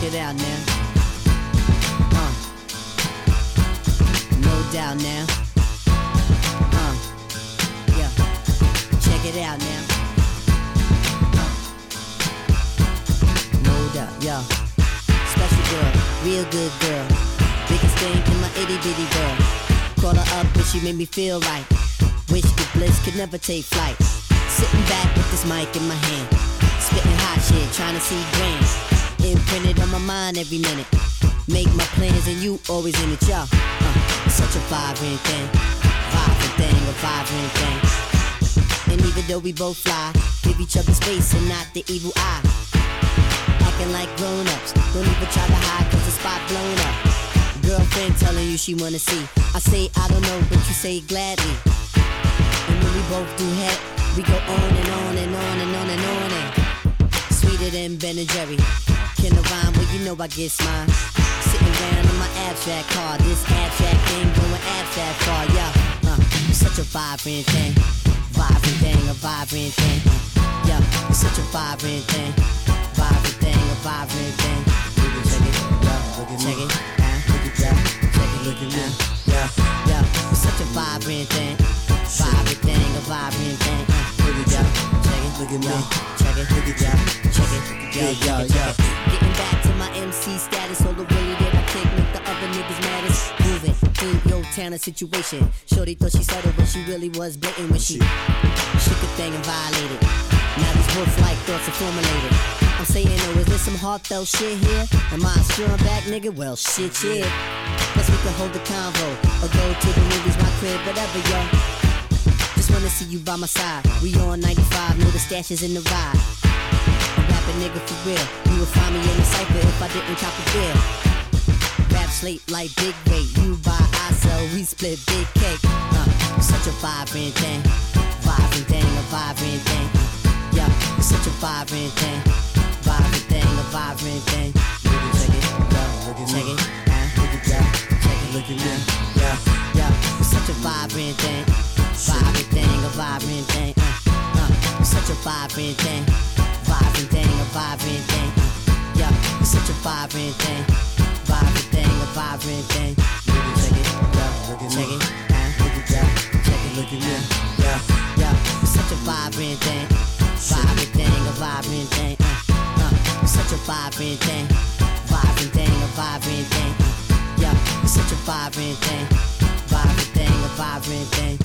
it out now. No doubt now. Yeah. Check it out now. No doubt, yo. Special girl, real good girl. Biggest thing in my itty bitty world. Call her up and she made me feel right. Wish the bliss could never take flight. Sitting back with this mic in my hand, spitting hot shit, trying to see grand. Imprinted on my mind every minute. Make my plans and you always in it, yo. Such a vibrant thing, a vibrant thing. And even though we both fly, give each other space and not the evil eye. Acting like grown-ups, don't even try to hide cause the spot blown up. Girlfriend telling you she wanna see. I say I don't know, but you say gladly. And when we both do head, we go on and on and on and on and on and sweeter than Ben and Jerry. Can I rhyme? Well, you know I get mine. Sitting around in my abstract car. This abstract thing going abstract far, yeah. Such a vibrant thing. Vibrant thing, a vibrant thing. Yeah, it's such a vibrant thing. Vibrant thing, a vibrant thing. Check it, yeah, check it, yeah, check it, look at me, yeah, yeah. It's such a vibrant thing. Vibrant thing, a vibrant thing. Yeah, check it, look at me, check it, look at ya, check it, yeah, yeah. Getting back to my MC status, all the way that I kick make the other niggas maddest. Moving through your town and situation. Shorty thought she subtle, but she really was blatant when she shook a thing and violated. Now these wolf-like thoughts are formulated. I'm saying, oh, is there some heartfelt shit here? Am I a strong back nigga? Well, shit, yeah. Plus we can hold the convo or go to the movies, my crib, whatever, yo. Just wanna see you by my side. We on 95, know the stash is in the ride. A rapping nigga for real. You would find me in the cypher if I didn't cop a deal. Rap slate like Big Weight. You buy, I sell, we split big cake. Such a vibrant thing. Vibrant thing, a vibrant thing. Yeah, it's such a vibrant thing. Vibrant thing, a vibrant thing. Check it, check it, check it, look at me. Yeah, yeah, it's such a vibrant thing. Vibrant thing, a vibrant thing. It's such a vibrant thing. Vibrant thing, a vibrant thing. Yeah, it's such a vibrant thing. Vibrant thing, a vibrant thing. Check it, check it, check it, look at me. Yeah, yeah, it's such a vibrant thing. Vibrant thing, a vibrant thing. It's such a vibrant thing. Vibrant thing, a vibrant thing. Yeah, it's such a vibrant thing. Vibrant thing, a vibrant thing.